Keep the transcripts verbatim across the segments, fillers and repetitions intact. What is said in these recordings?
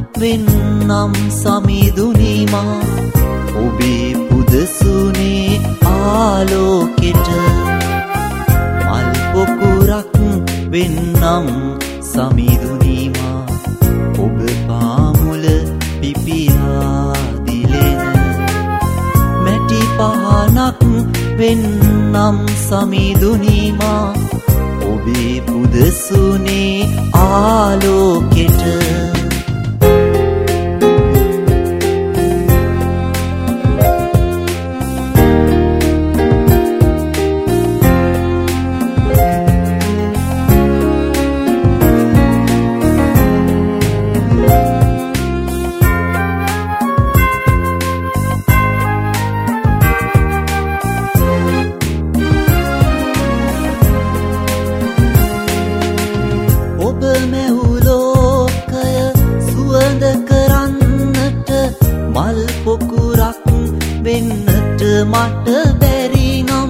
වෙන්නම් සමිඳුනිමා ඔබේ පුදසුනේ ආලෝකෙට මල් පොකුරක් වෙන්නම් සමිඳුනිමා ඔබ පාමුල පිපිලා දිලෙන මැටි පහනක් වෙන්නම් සමිඳුනිමා ඔබේ පුදසුනේ ආලෝකෙට මල් පොකුරක් වෙන්නට මට බැරි නම්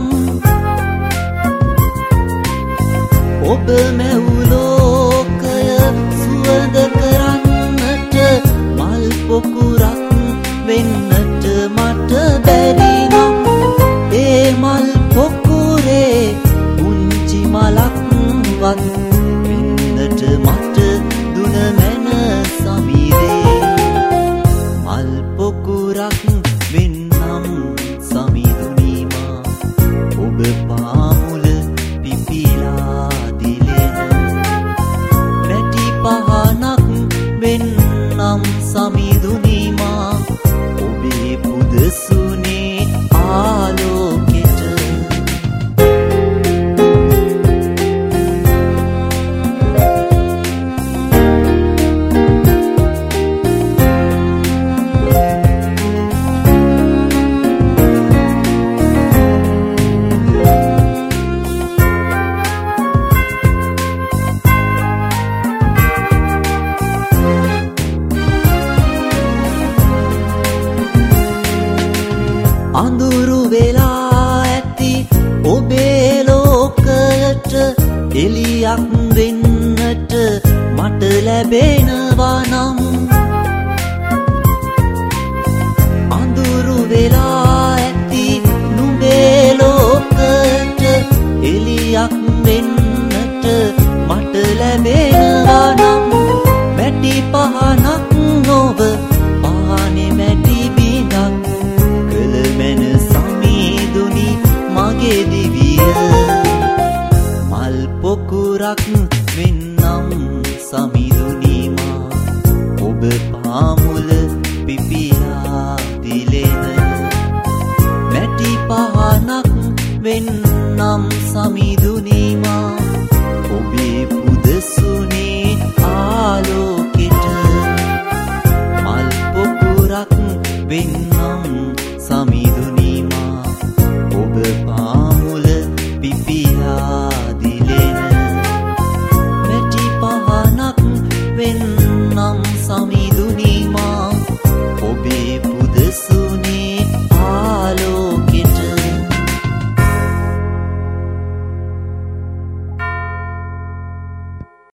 ඔබ මැවුලෝකය සුවඳ කරන්නට මල් පොකුරක් වෙන්නට මට බැරි නම් ඒ මල් පොකුරේ පුංචි මලක්වත් වෙන්නට මට දුන මැන සමීරේ මල් පොකුරක් වෙන්නම් සමිඳුනිමා ඔබ පාමුල පිපිලා දිලෙන මැටි පහනක් වෙන්නම් සමිඳුනිමා ඔබේ පුදසුනේ ආලෝකෙට අඳුරු වෙලා ඇති ඔබේ ලෝකයට එළියක් වෙන්නට මට ලැබෙනවා නම් අඳුරු වෙලා ඇති නුඹේ ලෝකයට එළියක් වෙන්නට මට ලැබෙනවා නම් මැටි පහනක් නොව පහනේ මැටි බිඳක් කලමෙන සමිඳුනි මගේ දිවිය මල් පොකුරක් වෙන්නම් සමිඳුනිමා ඔබ පාමුල පිපිලා දිලෙන මැටි පහනක් වෙන්නම් සමිඳුනිමා ඔබේ පුදසුනේ ආලෝකෙට මල් පොකුරක් වෙන්න